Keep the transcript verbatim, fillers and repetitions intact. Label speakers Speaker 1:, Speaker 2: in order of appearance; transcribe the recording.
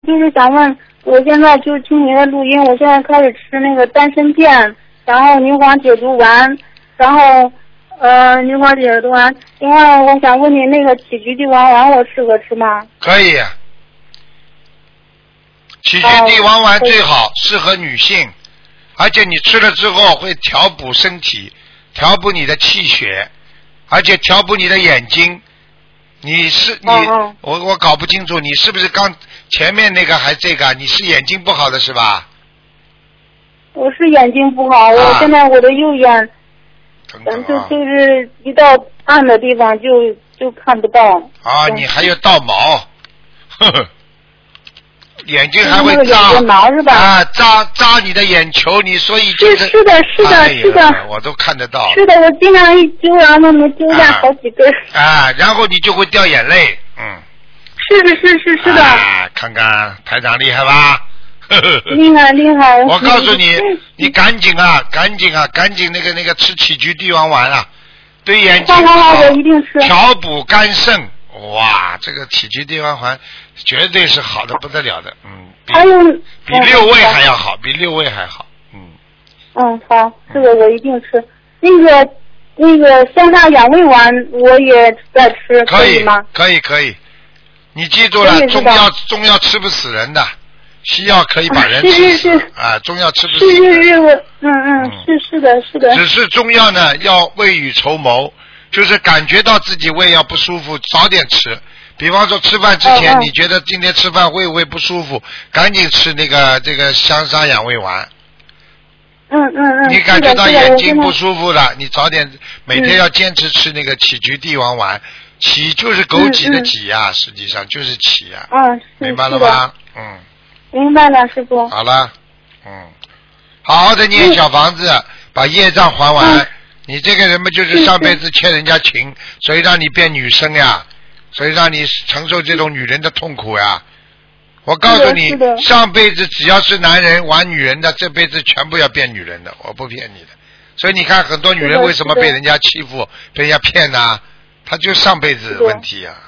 Speaker 1: 就是想问，我现在就听您的录音，我现在开始吃那个丹参片，然后牛黄解毒丸，然后呃牛黄解毒丸。另外，我想问您，那个杞菊地黄丸我适合吃吗？
Speaker 2: 可以。杞菊地黄丸最好适合女性，而且你吃了之后会调补身体，调补你的气血，而且调补你的眼睛。你是你，
Speaker 1: 哦、
Speaker 2: 我我搞不清楚，你是不是刚前面那个还这个？你是眼睛不好的是吧？
Speaker 1: 我是眼睛不好，啊、我现在我的右眼，嗯，就就是一到暗的地方就就看不到。
Speaker 2: 啊，你还有倒毛，呵呵。眼睛还会
Speaker 1: 扎是吧？
Speaker 2: 啊，扎扎你的眼球，你所以就是
Speaker 1: 是的，是的，是的，
Speaker 2: 我都看得到。
Speaker 1: 是的，我经常一揪，然后能揪下好几根。
Speaker 2: 啊，然后你就会掉眼泪，嗯。
Speaker 1: 是的，是是是的。
Speaker 2: 啊，看看台长厉害吧？
Speaker 1: 厉害厉害！
Speaker 2: 我告诉你，你赶紧啊，赶紧啊，赶紧那个那个吃杞菊地黄丸啊，对眼睛
Speaker 1: 好，我一定吃。
Speaker 2: 调补肝肾。哇，这个杞菊地黄丸绝对是好的不得了的，嗯，比
Speaker 1: 还有
Speaker 2: 比六味还要好，比六味还好，嗯。
Speaker 1: 嗯，好，这个我一定吃。那个那个香砂养胃丸我也在吃，
Speaker 2: 可
Speaker 1: 以吗？
Speaker 2: 可以可以，你记住了，中药中药吃不死人的，西药可以把人吃死，
Speaker 1: 是是是
Speaker 2: 啊，中药吃不死
Speaker 1: 人。
Speaker 2: 是
Speaker 1: 是是，我嗯嗯，是是的是的。
Speaker 2: 只是中药呢，要未雨绸缪。就是感觉到自己胃要不舒服，早点吃。比方说吃饭之前，
Speaker 1: 哦哦
Speaker 2: 你觉得今天吃饭会不会不舒服，赶紧吃那个这个香砂养胃丸。
Speaker 1: 嗯嗯嗯。
Speaker 2: 你感觉到眼睛不舒服了，你早点每天要坚持吃那个杞菊地黄丸。杞就是枸杞的杞呀、啊嗯嗯，实际上就是杞呀、
Speaker 1: 啊。嗯，
Speaker 2: 明白了吗？嗯。
Speaker 1: 明白了，师傅。
Speaker 2: 好了，嗯，好好的念小房子，嗯、把业障还完。嗯，你这个人嘛，就是上辈子欠人家情，所以让你变女生呀，所以让你承受这种女人的痛苦呀。我告诉你，上辈子只要是男人玩女人的，这辈子全部要变女人的，我不骗你的。所以你看，很多女人为什么被人家欺负、被人家骗呢？她就上辈子问题呀、啊。